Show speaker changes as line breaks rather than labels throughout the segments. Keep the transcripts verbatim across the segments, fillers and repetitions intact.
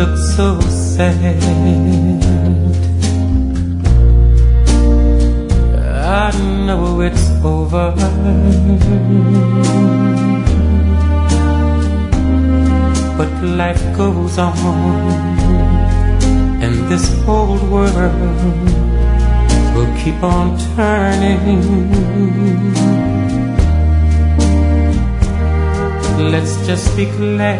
look so sad. I know it's over, but life goes on, and this whole world will keep on turning. Let's just be glad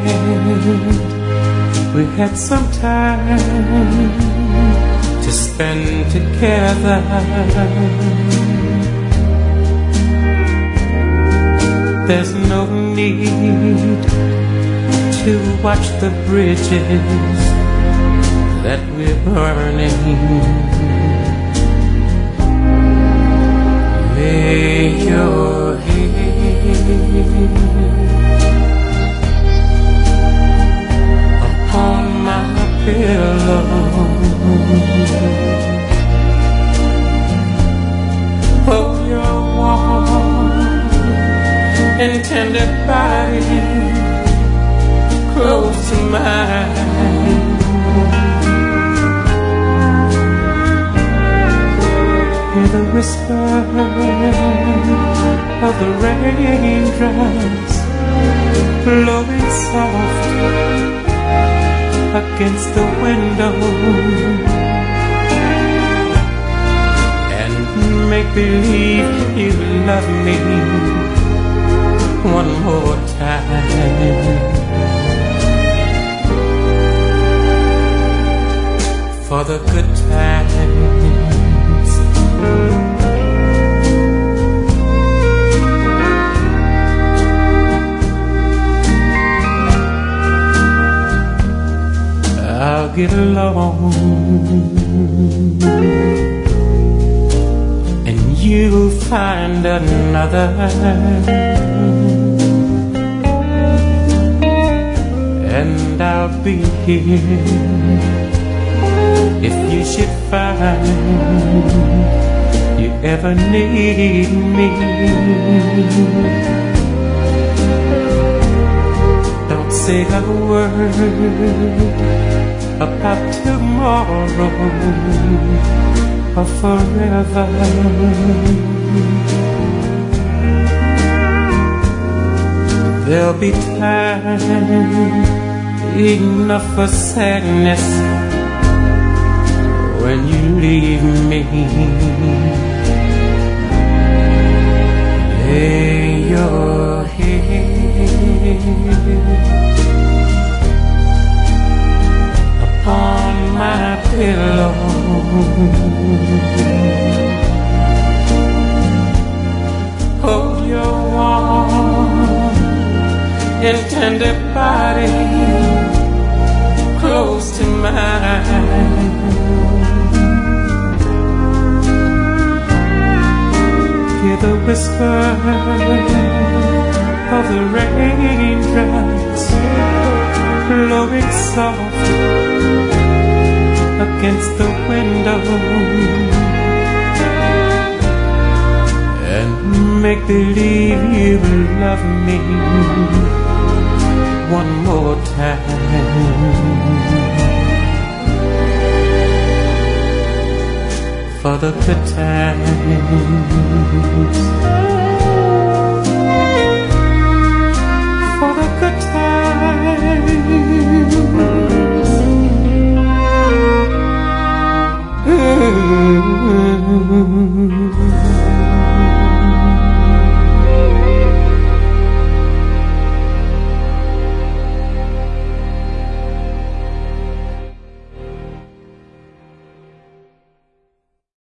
we had some time to spend together. There's no need to watch the bridges that we're burning. Lay your head upon my pillow. Hold your warm and tender body close to mine. Hear the whisper of the raindrops blowing soft against the window, and make believe you love me one more time. For the good times, I'll get along, and you'll find another, and I'll be here if you should find you ever need me. Don't say a word about tomorrow or forever. There'll be time enough for sadness when you leave me. Lay your head upon my pillow. Hold your warm and tender body close to mine. Hear the whisper of the raindrops blowing soft against the window, and make believe you love me one more time. For the good times.